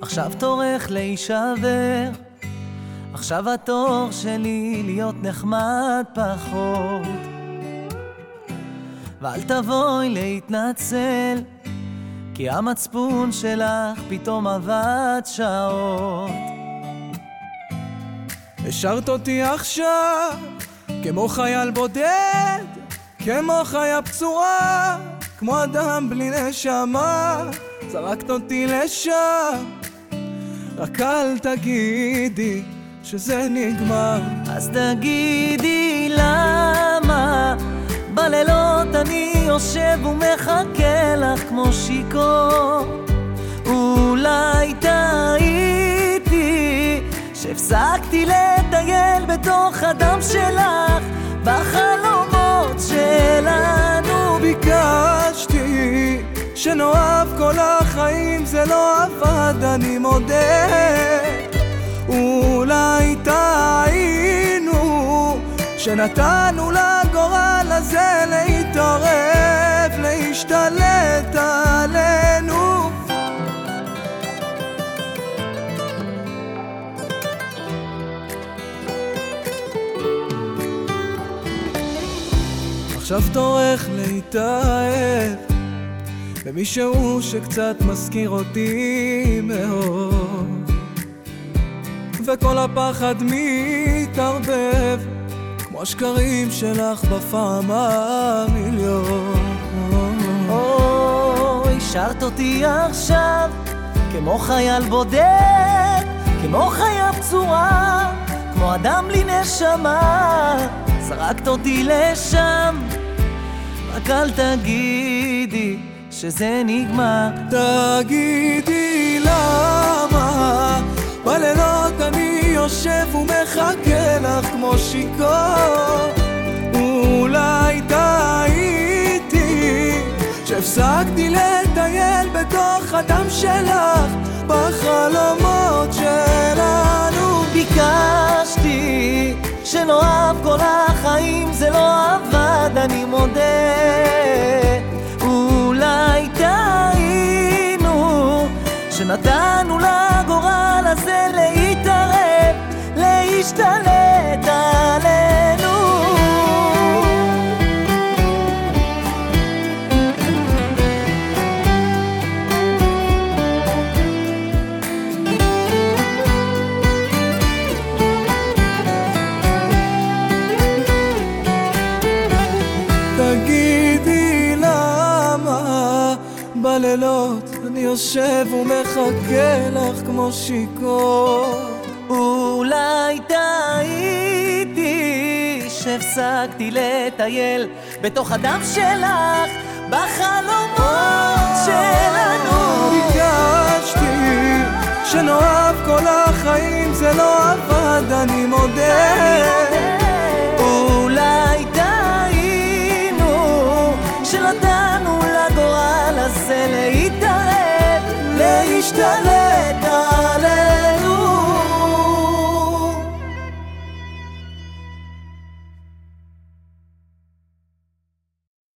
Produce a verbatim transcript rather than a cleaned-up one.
עכשיו תורך להישבר, עכשיו התור שלי להיות נחמד פחות, ואל תבואי להתנצל, כי המצפון שלך פתאום עבד שעות. השארת אותי עכשיו כמו חייל בודד, כמו חיה פצועה, כמו אדם בלי נשמה. זרקת אותי לשם, רק אל תגידי שזה נגמר. אז תגידי למה בלילות אני יושב ומחכה לך כמו שיקור. אולי טעיתי שהפסקתי לטייל בתוך הדם שלך, בחלומות שלנו. ביקשתי שנאהב כל החיים, זה לא עבד, אני מודה. אולי טעינו שנתנו לגורל הזה להתערב, להשתלט עלינו. עכשיו תורך להתאהב במישהו שקצת מזכיר אותי מאוד, וכל הפחד מתערבב כמו השקרים שלך בפעם המיליון. או, השארת אותי עכשיו כמו חייל בודד, כמו חיה פצועה, כמו אדם בלי נשמה. זרקת אותי לשם, רק אל תגידי שזה נגמר. תגידי למה בלילות אני יושב ומחכה לך כמו שיקור. אולי טעיתי שהפסקתי לטייל בתוך הדם שלך, בחלומות שלנו. ביקשתי שנאהב כל החיים, זה לא עבד, אני מודה. אולי טעינו שנתנו לגורל הזה להתערב, להשתלט עלינו. תגידי למה בלילות אני יושב ומחכה לך כמו שיקור. אולי טעיתי שהפסקתי לטייל בתוך הדם שלך, בחלומות שלנו. ביקשתי שנאהב כל החיים, זה לא עבד, אני מודה. אולי טעינו שנתנו לגורל הזה להתערב, להשתלט